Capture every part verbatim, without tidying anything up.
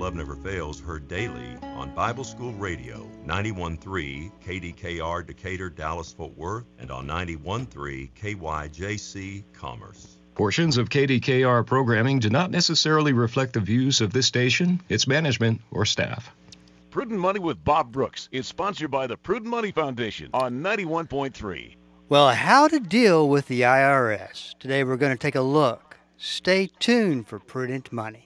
Love Never Fails, heard daily on Bible School Radio, ninety-one point three K D K R Decatur, Dallas, Fort Worth, and on ninety-one point three K Y J C Commerce. Portions of K D K R programming do not necessarily reflect the views of this station, its management, or staff. Prudent Money with Bob Brooks is sponsored by the Prudent Money Foundation on ninety-one point three. Well, how to deal with the I R S. Today we're going to take a look. Stay tuned for Prudent Money.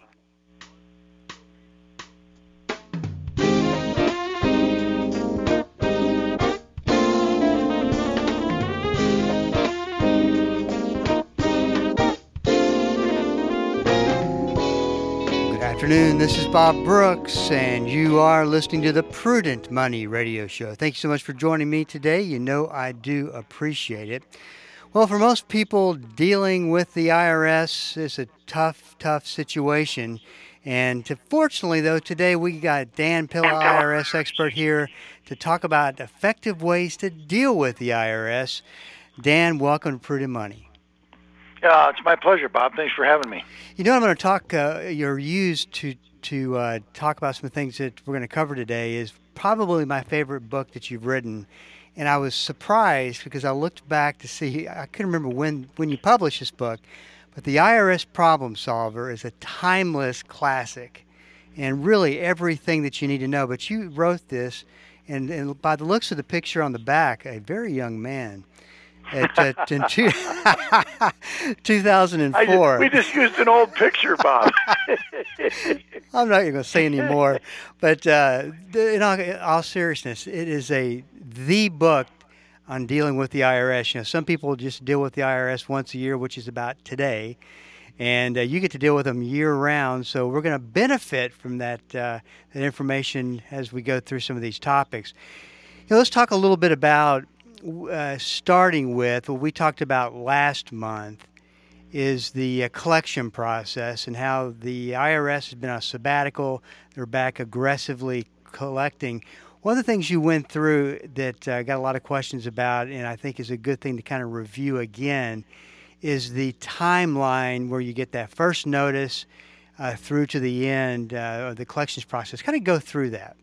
Good afternoon, this is Bob Brooks, and you are listening to the Prudent Money Radio Show. Thank you so much for joining me today. You know I do appreciate it. Well, for most people, dealing with the I R S is a tough, tough situation. And to, fortunately, though, today we got Dan Pilla, I R S expert, here to talk about effective ways to deal with the I R S. Dan, welcome to Prudent Money. Uh, it's my pleasure, Bob. Thanks for having me. You know, I'm going to talk, uh, you're used to, to uh, talk about some things that we're going to cover today is probably my favorite book that you've written. And I was surprised because I looked back to see, I couldn't remember when, when you published this book, but The I R S Problem Solver is a timeless classic and really everything that you need to know. But you wrote this, and, and by the looks of the picture on the back, a very young man. At, uh, in two, two thousand four. I just, we just used an old picture, Bob. I'm not even going to say any more. But uh, in all, in all seriousness, it is a the book on dealing with the I R S. You know, some people just deal with the I R S once a year, which is about today. And uh, you get to deal with them year-round. So we're going to benefit from that, uh, that information as we go through some of these topics. You know, let's talk a little bit about Uh, starting with what we talked about last month is the uh, collection process and how the I R S has been on a sabbatical. They're back aggressively collecting. One of the things you went through that I uh, got a lot of questions about, and I think is a good thing to kind of review again, is the timeline where you get that first notice uh, through to the end uh, of the collections process. Kind of go through that.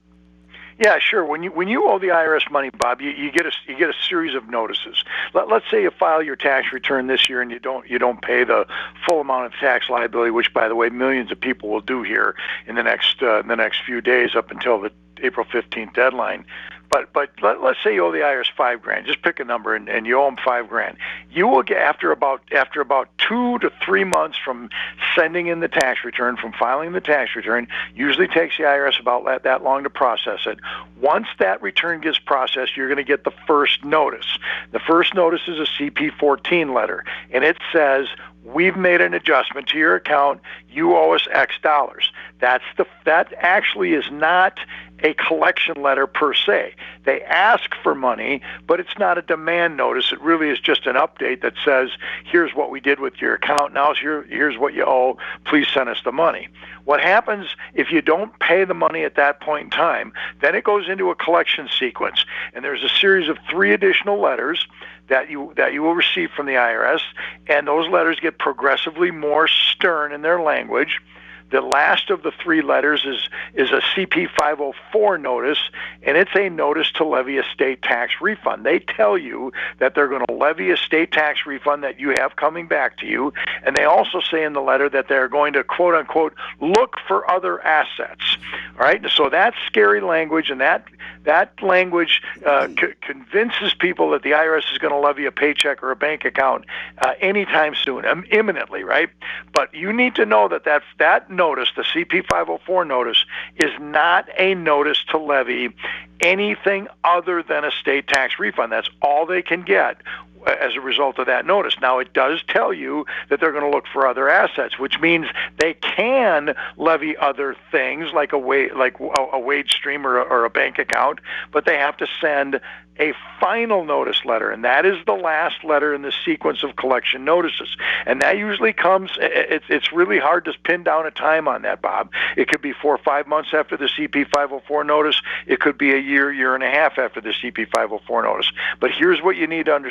Yeah, sure. When you when you owe the I R S money, Bob, you, you get a you get a series of notices. Let, let's say you file your tax return this year and you don't you don't pay the full amount of tax liability, which, by the way, millions of people will do here in the next uh, in the next few days up until the April fifteenth deadline. But but let, let's say you owe the I R S five grand. Just pick a number, and, and you owe them five grand. You will get after about after about two to three months from sending in the tax return, from filing the tax return. Usually takes the I R S about that, that long to process it. Once that return gets processed, you're going to get the first notice. The first notice is a C P fourteen letter, and it says, we've made an adjustment to your account. You owe us X dollars. That's the that actually is not a collection letter per se. They ask for money, but it's not a demand notice. It really is just an update that says, here's what we did with your account. Now here, here's what you owe. Please send us the money. What happens if you don't pay the money at that point in time? Then it goes into a collection sequence, and there's a series of three additional letters that you that you will receive from the I R S, and those letters get progressively more stern in their language. The last of the three letters is is a C P five oh four notice, and it's a notice to levy a state tax refund. They tell you that they're going to levy a state tax refund that you have coming back to you, and they also say in the letter that they're going to, quote unquote, look for other assets. All right, so that's scary language, and that that language uh, c- convinces people that the I R S is going to levy a paycheck or a bank account uh, anytime soon, um, imminently, right? But you need to know that that that notice, the C P five oh four notice, is not a notice to levy anything other than a state tax refund. That's all they can get as a result of that notice. Now, it does tell you that they're going to look for other assets, which means they can levy other things like a wa- like a, a wage stream or a, or a bank account, but they have to send a final notice letter, and that is the last letter in the sequence of collection notices. And that usually comes, it's it's really hard to pin down a time on that, Bob. It could be four or five months after the C P five oh four notice. It could be a year, year and a half after the C P five oh four notice. But here's what you need to understand as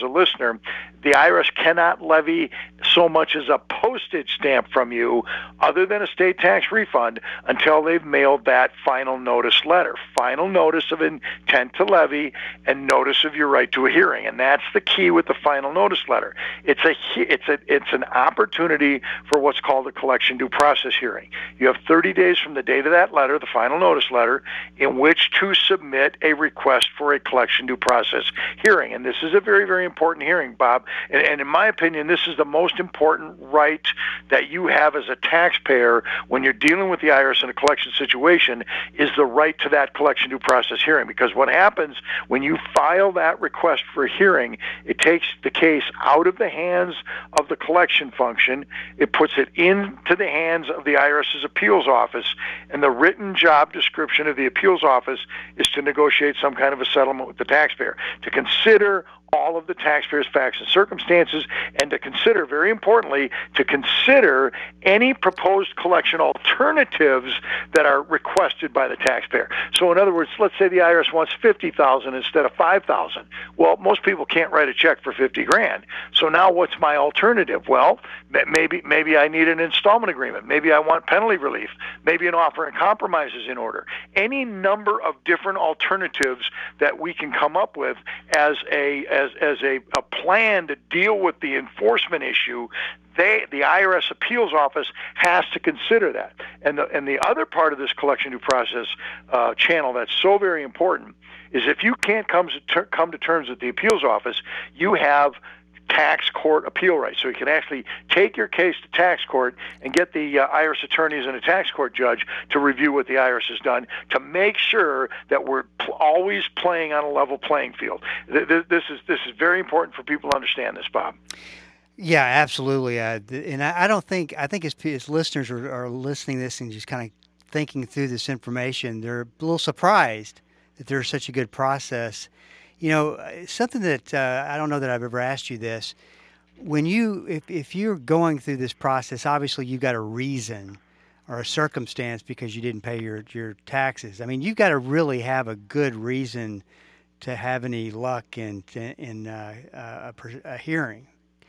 a listener, the I R S cannot levy so much as a postage stamp from you other than a state tax refund until they've mailed that final notice letter. Final notice of intent to levy and notice of your right to a hearing. And that's the key with the final notice letter. It's a it's a it's an opportunity for what's called a collection due process hearing. You have thirty days from the date of that letter, the final notice letter, in which to submit a request for a collection due process hearing. And this is a very, very important hearing, Bob. And, and in my opinion, this is the most important right that you have as a taxpayer when you're dealing with the I R S in a collection situation, is the right to that collection due process hearing. Because what happens when you file that request for a hearing, it takes the case out of the hands of the collection function, it puts it into the hands of the IRS's appeals office, and the written job description of the appeals office is to negotiate some kind of a settlement with the taxpayer, to consider all of the taxpayer's facts and circumstances, and to consider, very importantly, to consider any proposed collection alternatives that are requested by the taxpayer. So in other words, let's say the I R S wants fifty thousand dollars instead of five thousand dollars. Well, most people can't write a check for fifty grand. So now what's my alternative? Well, maybe maybe I need an installment agreement. Maybe I want penalty relief. Maybe an offer and compromise is in order. Any number of different alternatives that we can come up with as a as, as a, a plan to deal with the enforcement issue, they, the I R S appeals office has to consider that. And the, and the other part of this collection due process uh, channel that's so very important is if you can't come to, ter- come to terms with the appeals office, you have tax court appeal rights. So you can actually take your case to tax court and get the uh, I R S attorneys and a tax court judge to review what the I R S has done to make sure that we're pl- always playing on a level playing field. Th- th- this is this is very important for people to understand this, Bob. Yeah, absolutely. Uh, and I, I don't think, I think as, as listeners are, are listening to this and just kind of thinking through this information, they're a little surprised that there's such a good process. You know, something that uh, I don't know that I've ever asked you this. When you, if, if you're going through this process, obviously you've got a reason or a circumstance because you didn't pay your, your taxes. I mean, you've got to really have a good reason to have any luck in, in uh, a, a hearing.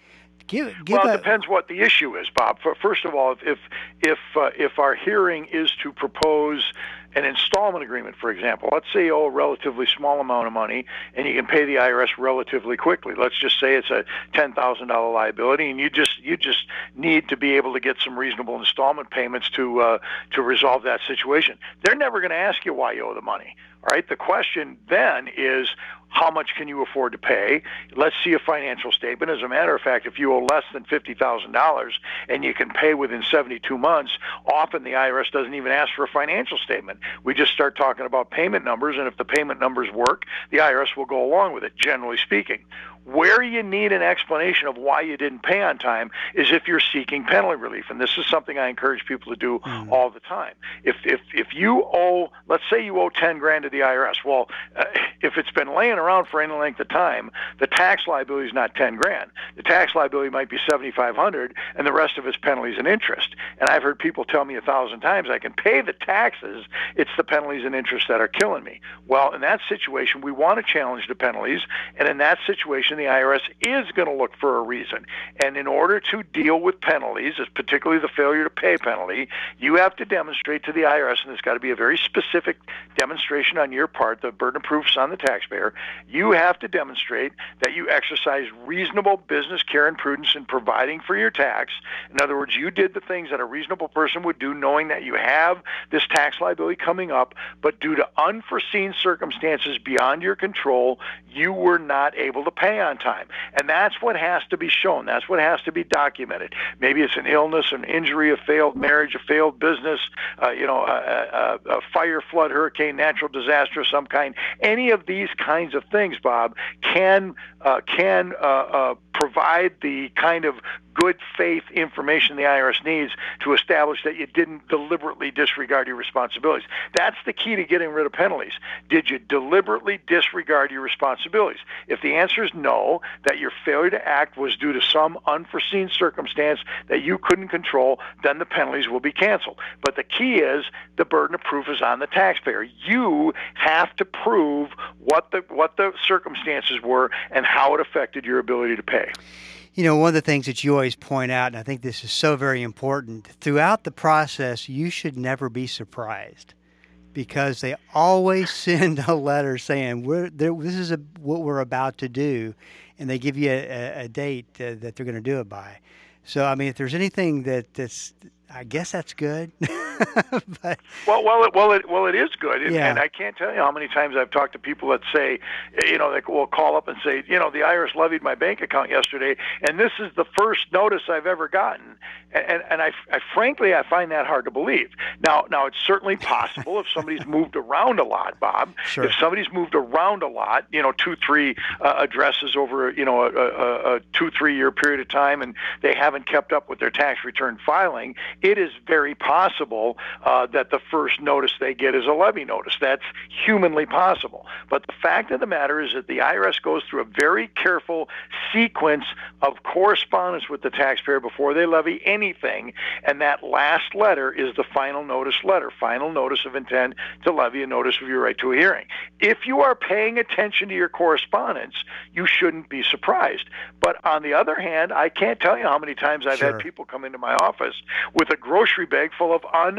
Give, give well, it a, depends what the issue is, Bob. First of all, if if if, uh, if our hearing is to propose an installment agreement, for example, let's say you owe a relatively small amount of money and you can pay the I R S relatively quickly. Let's just say it's a ten thousand dollars liability, and you just you just need to be able to get some reasonable installment payments to uh, to resolve that situation. They're never going to ask you why you owe the money. All right. The question then is, how much can you afford to pay? Let's see a financial statement. As a matter of fact, if you owe less than fifty thousand dollars and you can pay within seventy-two months, often the I R S doesn't even ask for a financial statement. We just start talking about payment numbers, and if the payment numbers work, the I R S will go along with it, generally speaking. Where you need an explanation of why you didn't pay on time is if you're seeking penalty relief, and this is something I encourage people to do mm. all the time. If if if you owe, let's say you owe ten grand to the I R S, well, uh, if it's been laying around for any length of time, the tax liability is not ten grand. The tax liability might be seventy-five hundred, and the rest of it's penalties and interest. And I've heard people tell me a thousand times, I can pay the taxes, it's the penalties and interest that are killing me. Well, in that situation, we want to challenge the penalties, and in that situation, the I R S is going to look for a reason. And in order to deal with penalties, particularly the failure to pay penalty, you have to demonstrate to the I R S, and it's got to be a very specific demonstration on your part, the burden of proof is on the taxpayer, you have to demonstrate that you exercise reasonable business care and prudence in providing for your tax. In other words, you did the things that a reasonable person would do, knowing that you have this tax liability coming up, but due to unforeseen circumstances beyond your control, you were not able to pay on time. And that's what has to be shown. That's what has to be documented. Maybe it's an illness, an injury, a failed marriage, a failed business, uh, you know, a, a, a fire, flood, hurricane, natural disaster of some kind. Any of these kinds of things, Bob, can uh, can uh, uh, provide the kind of good faith information the I R S needs to establish that you didn't deliberately disregard your responsibilities. That's the key to getting rid of penalties. Did you deliberately disregard your responsibilities? If the answer is no, that your failure to act was due to some unforeseen circumstance that you couldn't control, then the penalties will be canceled. But the key is the burden of proof is on the taxpayer. You have to prove what the what the circumstances were and how it affected your ability to pay. You know, one of the things that you always point out, and I think this is so very important, throughout the process, you should never be surprised, because they always send a letter saying, we're, this is a, what we're about to do, and they give you a, a date uh, that they're going to do it by. So, I mean, if there's anything that, that's, I guess that's good. but, well, well, it, well, it, well, it is good, and, yeah. and I can't tell you how many times I've talked to people that say, you know, they will call up and say, you know, the I R S levied my bank account yesterday, and this is the first notice I've ever gotten, and and, and I, I, frankly, I find that hard to believe. Now, now it's certainly possible if somebody's moved around a lot, Bob. Sure. If somebody's moved around a lot, you know, two, three uh, addresses over, you know, a, a, a two, three year period of time, and they haven't kept up with their tax return filing, it is very possible uh, that the first notice they get is a levy notice. That's humanly possible. But the fact of the matter is that the I R S goes through a very careful sequence of correspondence with the taxpayer before they levy anything, and that last letter is the final notice letter, final notice of intent to levy a notice of your right to a hearing. If you are paying attention to your correspondence, you shouldn't be surprised. But on the other hand, I can't tell you how many times I've Sure. had people come into my office with a grocery bag full of un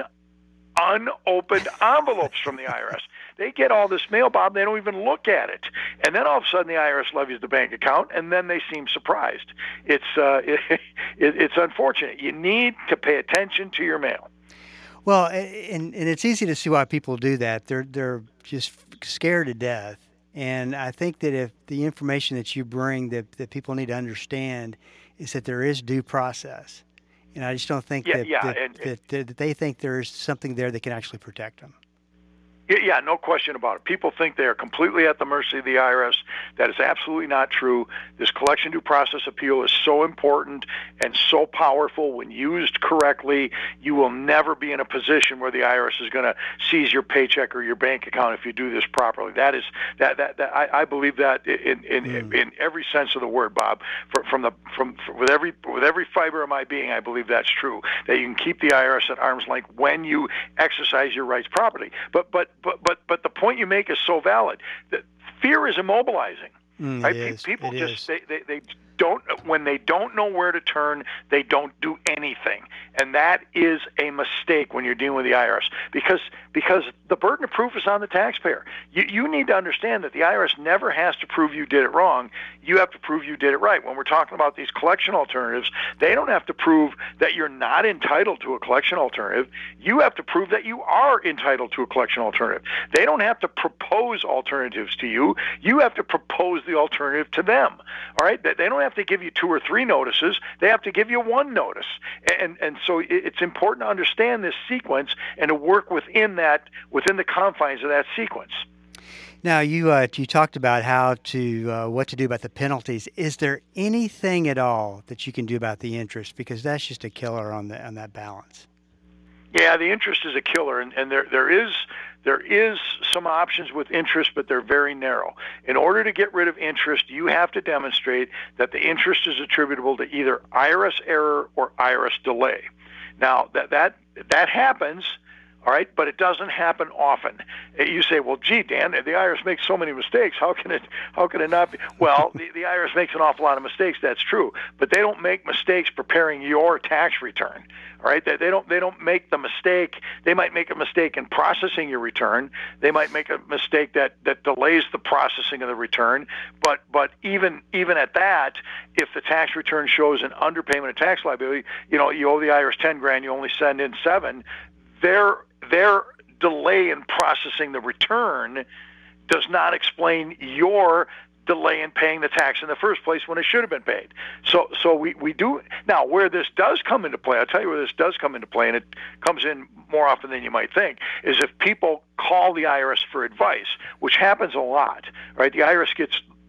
unopened envelopes from the I R S. They get all this mail, Bob, they don't even look at it. And then all of a sudden the I R S levies the bank account, and then they seem surprised. It's uh, it, it, it's unfortunate. You need to pay attention to your mail. Well, and, and it's easy to see why people do that. They're, they're just scared to death. And I think that if the information that you bring that, that people need to understand is that there is due process. And I just don't think Yeah, that, yeah, that, and- that, that, that they think there's something there that can actually protect them. Yeah, yeah, no question about it. People think they are completely at the mercy of the I R S. That is absolutely not true. This collection due process appeal is so important and so powerful. When used correctly, you will never be in a position where the I R S is going to seize your paycheck or your bank account if you do this properly. That is that that, that I, I believe that in in, mm. in every sense of the word, Bob. For, from the from with every with every fiber of my being, I believe that's true. That you can keep the I R S at arm's length when you exercise your rights properly. But but But but but the point you make is so valid. That fear is immobilizing. Mm, right? it is. People It just is. they, they they don't when they don't know where to turn, they don't do anything, and that is a mistake when you're dealing with the I R S because because the burden of proof is on the taxpayer. You you need to understand that the I R S never has to prove you did it wrong. You have to prove you did it right. When we're talking about these collection alternatives, they don't have to prove that you're not entitled to a collection alternative. You have to prove that you are entitled to a collection alternative. They don't have to propose alternatives to you. You have to propose the alternative to them. All right? They they don't have to give you two or three notices. They have to give you one notice. And and so it's important to understand this sequence and to work within that within the confines of that sequence. Now, you uh, you talked about how to uh, what to do about the penalties. Is there anything at all that you can do about the interest? Because that's just a killer on the on that balance. Yeah, the interest is a killer, and, and there there is there is some options with interest, but they're very narrow. In order to get rid of interest, you have to demonstrate that the interest is attributable to either I R S error or I R S delay. Now, that that that happens. All right, but it doesn't happen often. You say, "Well, gee, Dan, the I R S makes so many mistakes. How can it? How can it not be?" Well, the, the I R S makes an awful lot of mistakes. That's true, but they don't make mistakes preparing your tax return. All right, they, they don't. They don't make the mistake. They might make a mistake in processing your return. They might make a mistake that, that delays the processing of the return. But but even even at that, if the tax return shows an underpayment of tax liability, you know, you owe the I R S ten grand, you only send in seven. Their their delay in processing the return does not explain your delay in paying the tax in the first place when it should have been paid. So so we, we do now where this does come into play, I'll tell you where this does come into play, and it comes in more often than you might think, is if people call the I R S for advice, which happens a lot, right? The I R S gets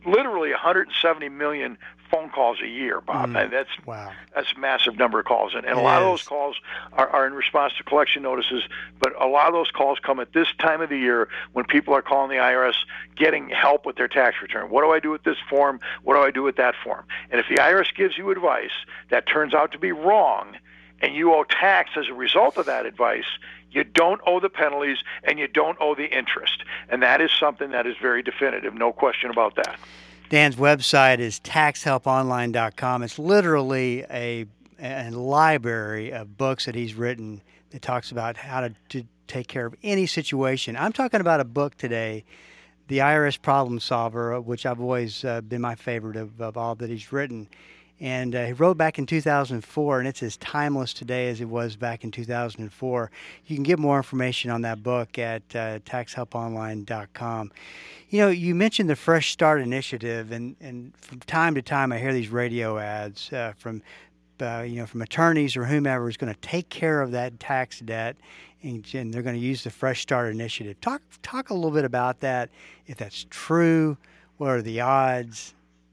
literally one hundred seventy million phone calls a year, Bob. Mm, and that's wow. that's a massive number of calls, and, and a It lot of is. those calls are, are in response to collection notices. But a lot of those calls come at this time of the year when people are calling the I R S, getting help with their tax return. What do I do with this form? What do I do with that form? And if the I R S gives you advice that turns out to be wrong, and you owe tax as a result of that advice, you don't owe the penalties and you don't owe the interest. And that is something that is very definitive, no question about that. Dan's website is tax help online dot com. It's literally a, a library of books that he's written that talks about how to, to take care of any situation. I'm talking about a book today, The I R S Problem Solver, which I've always uh, been my favorite of, of all that he's written. And uh, he wrote back in two thousand four, and it's as timeless today as it was back in two thousand four. You can get more information on that book at uh, tax help online dot com. You know, you mentioned the Fresh Start Initiative, and, and from time to time I hear these radio ads uh, from, uh, you know, from attorneys or whomever is going to take care of that tax debt, and, and they're going to use the Fresh Start Initiative. Talk, talk a little bit about that, if that's true, what are the odds?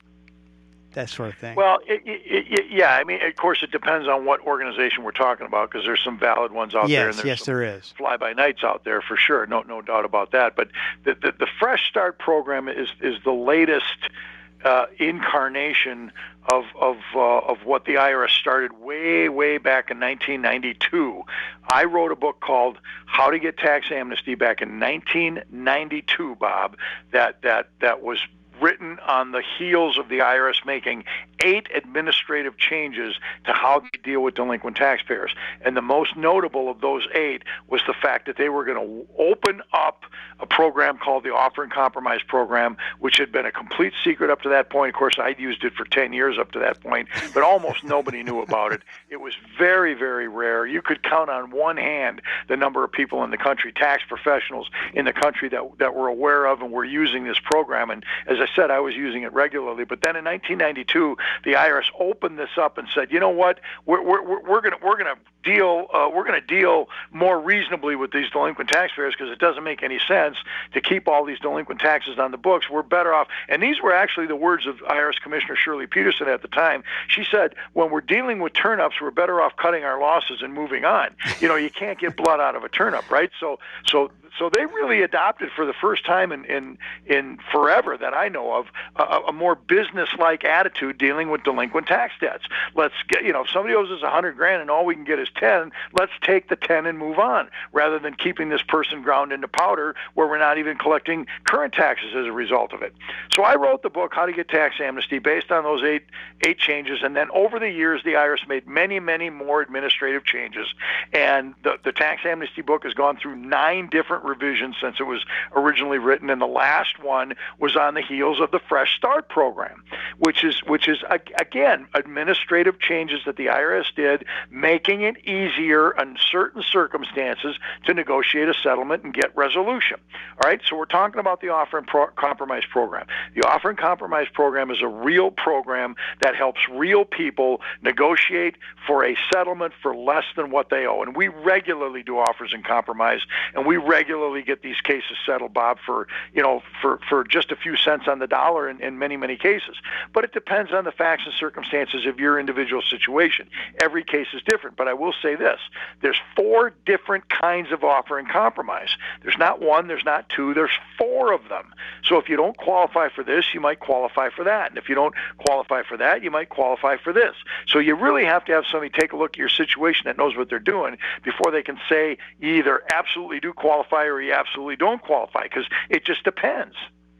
That sort of thing. Well, it, it, it, yeah, I mean, of course, it depends on what organization we're talking about, because there's some valid ones out yes, there, and there's yes, some there is. fly-by-nights out there for sure. No, no doubt about that. But the the, the Fresh Start program is is the latest uh, incarnation of of uh, of what the I R S started way way back in nineteen ninety-two. I wrote a book called How to Get Tax Amnesty back in nineteen ninety-two, Bob. That that that was written on the heels of the I R S making eight administrative changes to how they deal with delinquent taxpayers. And the most notable of those eight was the fact that they were going to open up a program called the Offer and Compromise Program, which had been a complete secret up to that point. Of course, I'd used it for ten years up to that point, but almost nobody knew about it. It was very, very rare. You could count on one hand the number of people in the country, tax professionals in the country, that that were aware of and were using this program. And as I said, I was using it regularly. But then in nineteen ninety-two, the I R S opened this up and said, you know what, we're we're we're going to we're going to deal uh, we're going to deal more reasonably with these delinquent taxpayers, because it doesn't make any sense to keep all these delinquent taxes on the books. We're better off. And these were actually the words of I R S Commissioner Shirley Peterson at the time. She said, when we're dealing with turnups, we're better off cutting our losses and moving on. You know, you can't get blood out of a turnip, right? So so so they really adopted, for the first time in in, in forever that I know of, a, a more business-like attitude dealing with delinquent tax debts. Let's get, you know, if somebody owes us a hundred grand and all we can get is ten, let's take the ten and move on, rather than keeping this person ground into powder where we're not even collecting current taxes as a result of it. So I wrote the book, How to Get Tax Amnesty, based on those eight eight changes. And then over the years, the I R S made many, many more administrative changes. And the, the tax amnesty book has gone through nine different revisions since it was originally written. And the last one was on the heels of the Fresh Start program, which is, which is again, administrative changes that the I R S did, making it easier in certain circumstances to negotiate a settlement and get resolution. All right, so we're talking about the Offer and Pro- Compromise Program. The Offer and Compromise Program is a real program that helps real people negotiate for a settlement for less than what they owe. And we regularly do offers and compromise, and we regularly get these cases settled, Bob, for, you know, for, for just a few cents on the dollar in, in many, many cases. But it depends on the facts and circumstances of your individual situation. Every case is different, but I will say this. There's four different kinds of offer and compromise. There's not one, there's not two, there's four of them. So if you don't qualify for this, you might qualify for that. And if you don't qualify for that, you might qualify for this. So you really have to have somebody take a look at your situation that knows what they're doing before they can say you either absolutely do qualify or you absolutely don't qualify, because it just depends.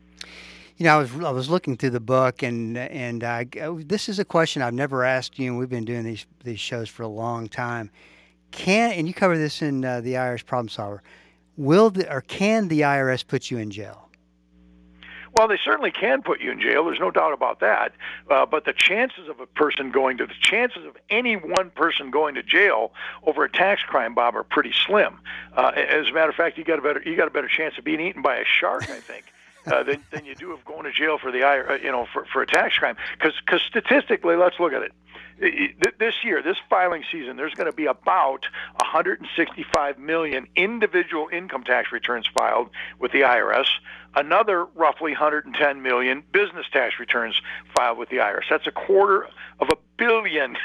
You know, I was I was looking through the book, and and I, this is a question I've never asked you, and we've been doing these these shows for a long time. Can, and you cover this in uh, the I R S Problem Solver, will the, or can the I R S put you in jail? Well, they certainly can put you in jail. There's no doubt about that. Uh, but the chances of a person going to the chances of any one person going to jail over a tax crime, Bob, are pretty slim. Uh, as a matter of fact, you got a better you got a better chance of being eaten by a shark, I think, uh, than than you do of going to jail for the I R S, you know, for for a tax crime. Because because statistically, let's look at it. This year, this filing season, there's going to be about one hundred sixty-five million individual income tax returns filed with the I R S. Another roughly one hundred ten million business tax returns filed with the I R S. That's a quarter of a billion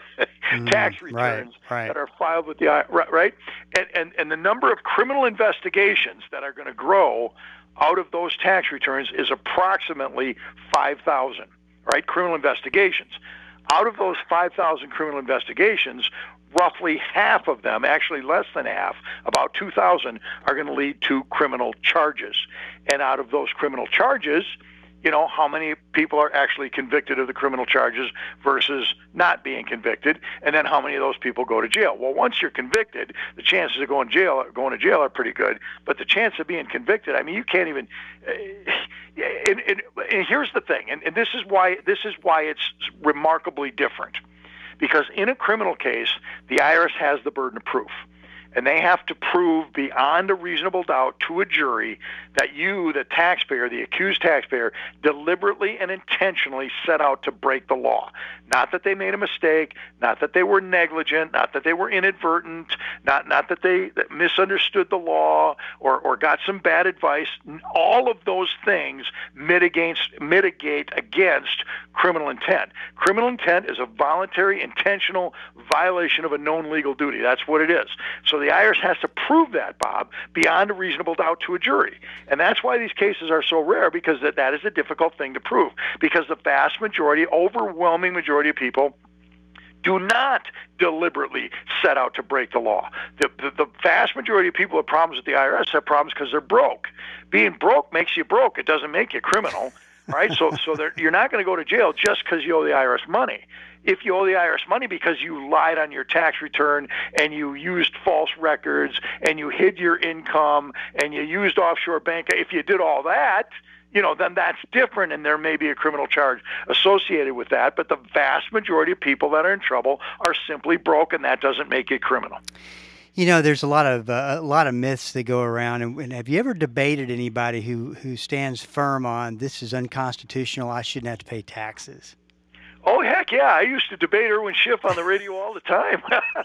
tax returns right, right. that are filed with the I R S, right? And, and, and the number of criminal investigations that are going to grow out of those tax returns is approximately five thousand, right? Criminal investigations. Out of those five thousand criminal investigations, roughly half of them, actually less than half, about two thousand, are going to lead to criminal charges. And out of those criminal charges, you know, how many people are actually convicted of the criminal charges versus not being convicted, and then how many of those people go to jail. Well, once you're convicted, the chances of going to jail, going to jail are pretty good, but the chance of being convicted, I mean, you can't even. Uh, and, and, and here's the thing, and, and this is why this is why it's remarkably different, because in a criminal case, the I R S has the burden of proof. And they have to prove beyond a reasonable doubt to a jury that you, the taxpayer, the accused taxpayer, deliberately and intentionally set out to break the law. Not that they made a mistake, not that they were negligent, not that they were inadvertent, not not that they misunderstood the law or, or got some bad advice. All of those things mitigate, mitigate against criminal intent. Criminal intent is a voluntary, intentional violation of a known legal duty. That's what it is. So the I R S has to prove that, Bob, beyond a reasonable doubt to a jury. And that's why these cases are so rare, because that, that is a difficult thing to prove. Because the vast majority, overwhelming majority of people do not deliberately set out to break the law. The, the, the vast majority of people with problems with the I R S have problems because they're broke. Being broke makes you broke. It doesn't make you criminal, right? So, so you're not going to go to jail just because you owe the I R S money. If you owe the I R S money because you lied on your tax return and you used false records and you hid your income and you used offshore bank, if you did all that, you know, then that's different, and there may be a criminal charge associated with that. But the vast majority of people that are in trouble are simply broke, and that doesn't make it criminal. You know, there's a lot of uh, a lot of myths that go around. And, and have you ever debated anybody who, who stands firm on this is unconstitutional, I shouldn't have to pay taxes? Oh, heck yeah. I used to debate Irwin Schiff on the radio all the time.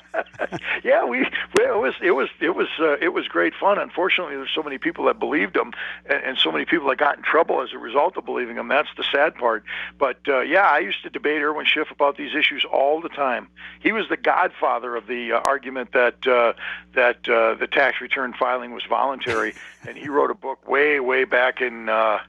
yeah, we well, it was it was it was uh, it was great fun. Unfortunately, there's so many people that believed him, and, and so many people that got in trouble as a result of believing him. That's the sad part. But uh, yeah, I used to debate Irwin Schiff about these issues all the time. He was the godfather of the uh, argument that uh, that uh, the tax return filing was voluntary, and he wrote a book way way back in. Uh,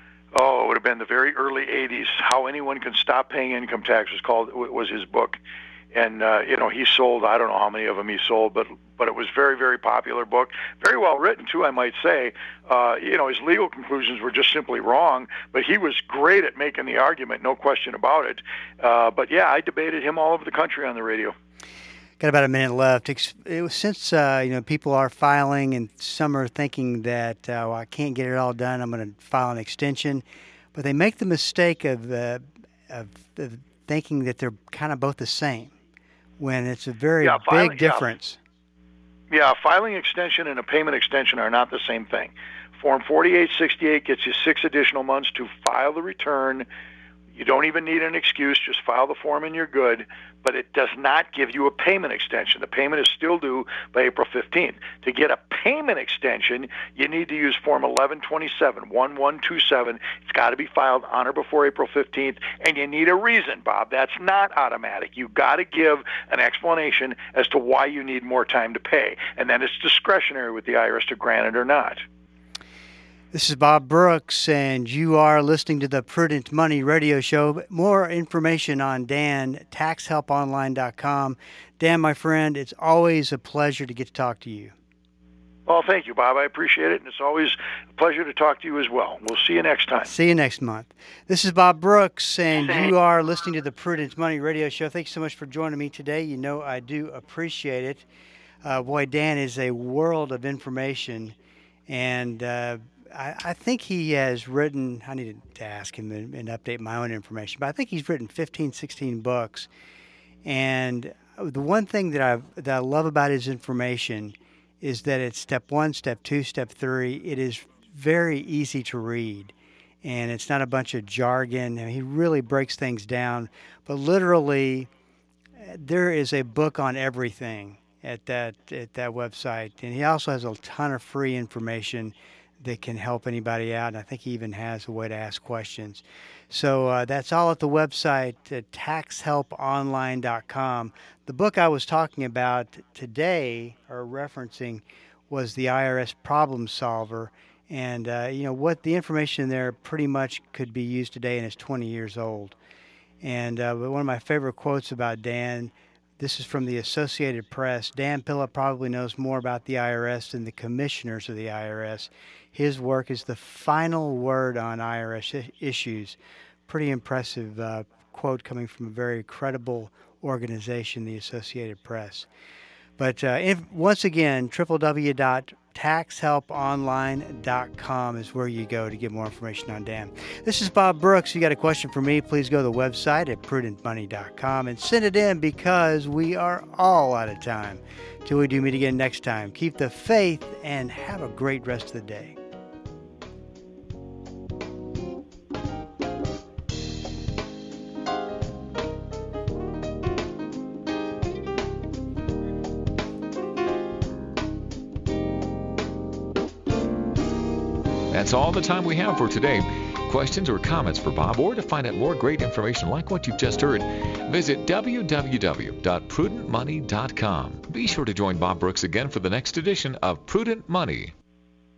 Oh, it would have been the very early eighties. How Anyone Can Stop Paying Income Tax was called was his book, and uh, you know he sold. I don't know how many of them he sold, but but it was very very popular book, very well written too, I might say. Uh, you know his legal conclusions were just simply wrong, but he was great at making the argument, no question about it. Uh, but yeah, I debated him all over the country on the radio. Got about a minute left. It was since uh, you know people are filing, and some are thinking that uh, well, I can't get it all done. I'm going to file an extension, but they make the mistake of, uh, of of thinking that they're kind of both the same, when it's a very yeah, filing, big difference. Yeah. yeah, filing extension and a payment extension are not the same thing. Form forty-eight sixty-eight gets you six additional months to file the return. You don't even need an excuse. Just file the form and you're good. But it does not give you a payment extension. The payment is still due by April fifteenth. To get a payment extension, you need to use Form eleven twenty-seven, eleven twenty-seven. It's got to be filed on or before April fifteenth, and you need a reason, Bob. That's not automatic. You've got to give an explanation as to why you need more time to pay, and then it's discretionary with the I R S to grant it or not. This is Bob Brooks, and you are listening to the Prudent Money Radio Show. More information on Dan, tax help online dot com. Dan, my friend, it's always a pleasure to get to talk to you. Well, thank you, Bob. I appreciate it, and it's always a pleasure to talk to you as well. We'll see you next time. See you next month. This is Bob Brooks, and you are listening to the Prudent Money Radio Show. Thanks so much for joining me today. You know I do appreciate it. Uh, boy, Dan is a world of information, and uh, I, I think he has written, I need to ask him and, and update my own information, but I think he's written fifteen, sixteen books. And the one thing that, I've, that I love about his information is that it's step one, step two, step three. It is very easy to read. And it's not a bunch of jargon. I mean, he really breaks things down. But literally, there is a book on everything at that at that website. And he also has a ton of free information that can help anybody out. And I think he even has a way to ask questions. So uh, that's all at the website, uh, tax help online dot com. The book I was talking about today, or referencing, was the I R S Problem Solver. And, uh, you know, what the information in there pretty much could be used today, and it's twenty years old. And uh, one of my favorite quotes about Dan, this is from the Associated Press. Dan Pilla probably knows more about the I R S than the commissioners of the I R S. His work is the final word on I R S issues. Pretty impressive uh, quote coming from a very credible organization, the Associated Press. But uh, if, once again, w w w dot tax help online dot com is where you go to get more information on Dan. This is Bob Brooks. You got a question for me, please go to the website at prudent money dot com and send it in, because we are all out of time. Till we do meet again next time, keep the faith and have a great rest of the day. That's all the time we have for today. Questions or comments for Bob, or to find out more great information like what you've just heard, visit w w w dot prudent money dot com. Be sure to join Bob Brooks again for the next edition of Prudent Money.